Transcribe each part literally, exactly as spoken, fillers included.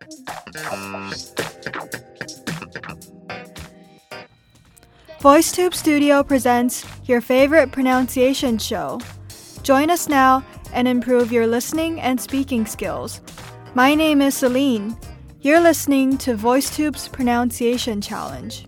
VoiceTube Studio presents your favorite pronunciation show. Join us now and improve your listening and speaking skills. My name is Celine. You're listening to VoiceTube's Pronunciation Challenge.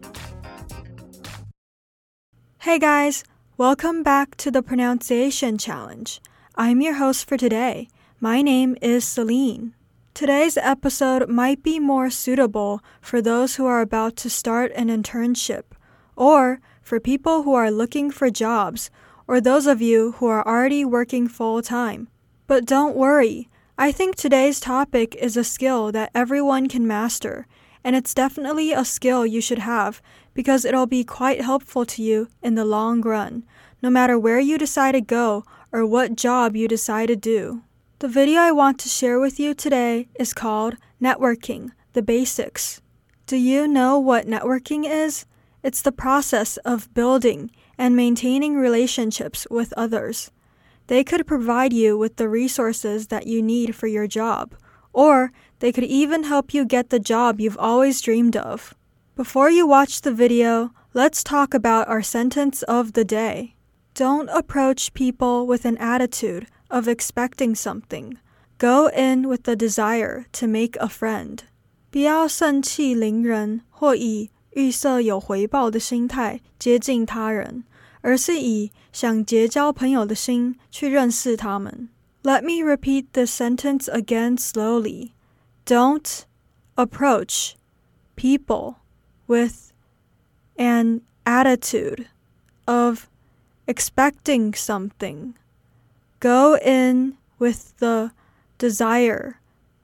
Hey guys, welcome back to the Pronunciation Challenge. I'm your host for today. My name is Celine. Today's episode might be more suitable for those who are about to start an internship, or for people who are looking for jobs, or those of you who are already working full-time. But don't worry, I think today's topic is a skill that everyone can master, and it's definitely a skill you should have because it'll be quite helpful to you in the long run, no matter where you decide to go or what job you decide to do. The video I want to share with you today is called Networking, the Basics. Do you know what networking is? It's the process of building and maintaining relationships with others. They could provide you with the resources that you need for your job, or they could even help you get the job you've always dreamed of. Before you watch the video, let's talk about our sentence of the day. Don't approach people with an attitude of expecting something. Go in with the desire to make a friend. 不要盛气凌人或以预设有回报的心态接近他人，而是以想结交朋友的心去认识他们。Let me repeat this sentence again slowly. Don't approach people with an attitude of expecting something. Go in with the desire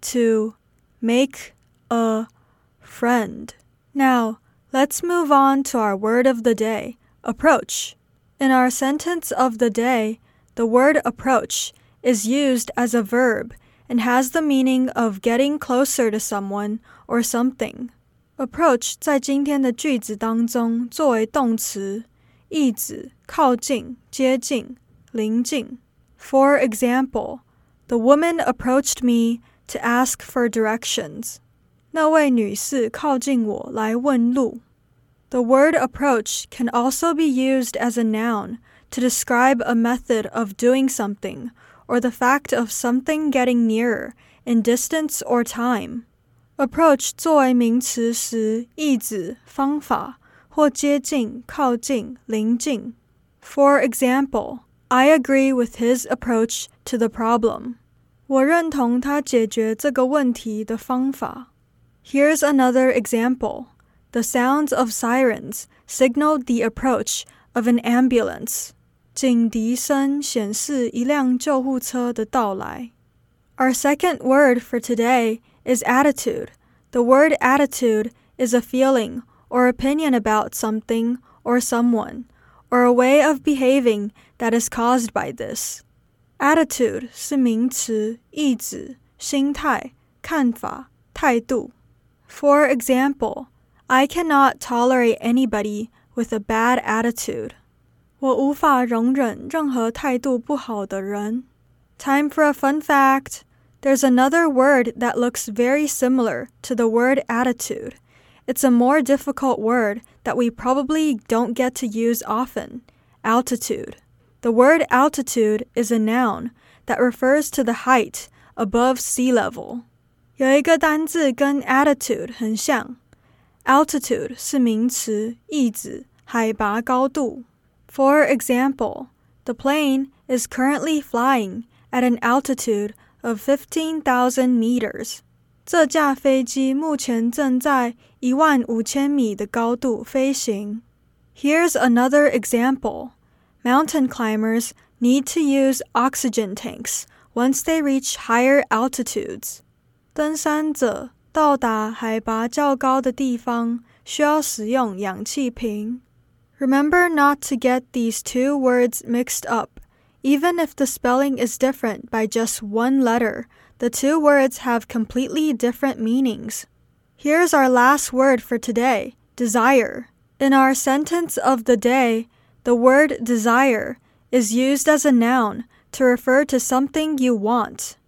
to make a friend. Now, let's move on to our word of the day, approach. In our sentence of the day, the word approach is used as a verb and has the meaning of getting closer to someone or something. Approach 在今天的句子当中作为动词，意指靠近、接近、临近。For example, the woman approached me to ask for directions. 那位女士靠近我来问路。The word approach can also be used as a noun to describe a method of doing something or the fact of something getting nearer in distance or time. Approach 作为名词时，意指方法或接近、靠近、临近。For example, I agree with his approach to the problem. 我认同他解决这个问题的方法。Here's another example. The sounds of sirens signaled the approach of an ambulance. 警笛声显示一辆救护车的到来。Our second word for today is attitude. The word attitude is a feeling or opinion about something or someone, or a way of behaving that is caused by this. Attitude 是名词，意指心态、看法、态度。For example, I cannot tolerate anybody with a bad attitude. 我无法容忍任何态度不好的人。Time for a fun fact. There's another word that looks very similar to the word attitude. It's a more difficult word that we probably don't get to use often, altitude. The word altitude is a noun that refers to the height above sea level. 有一个单字跟 attitude 很像。Altitude 是名词，意指海拔高度。For example, the plane is currently flying at an altitude of fifteen thousand meters. 这架飞机目前正在一万五千米的高度飞行。Here's another example. Mountain climbers need to use oxygen tanks once they reach higher altitudes. 登山者到达海拔较高的地方需要使用氧气瓶。Remember not to get these two words mixed up. Even if the spelling is different by just one letter, the two words have completely different meanings. Here's our last word for today, desire. In our sentence of the day, the word desire is used as a noun to refer to something you want.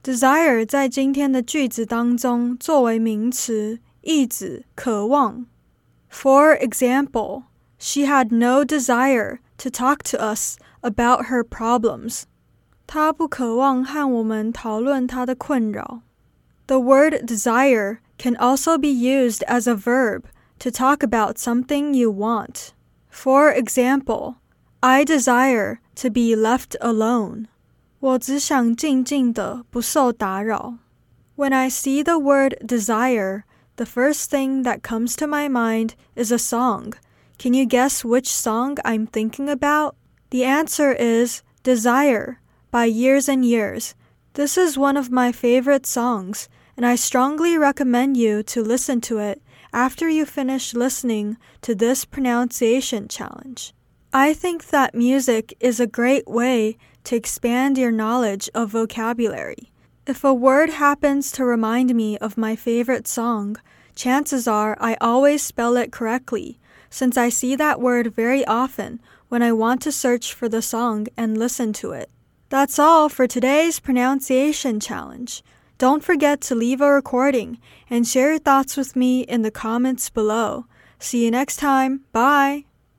Desire 在今天的句子当中作为名词，意指渴望。For example, she had no desire to talk to us about her problems. 她不渴望和我们讨论她的困扰。The word desire can also be used as a verb to talk about something you want. For example, I desire to be left alone. 我只想静静的不受打扰。When I see the word desire, the first thing that comes to my mind is a song. Can you guess which song I'm thinking about? The answer is Desire by Years and Years. This is one of my favorite songs, and I strongly recommend you to listen to it after you finish listening to this pronunciation challenge. I think that music is a great way to expand your knowledge of vocabulary. If a word happens to remind me of my favorite song, chances are I always spell it correctly, since I see that word very often when I want to search for the song and listen to it. That's all for today's pronunciation challenge. Don't forget to leave a recording and share your thoughts with me in the comments below. See you next time. Bye!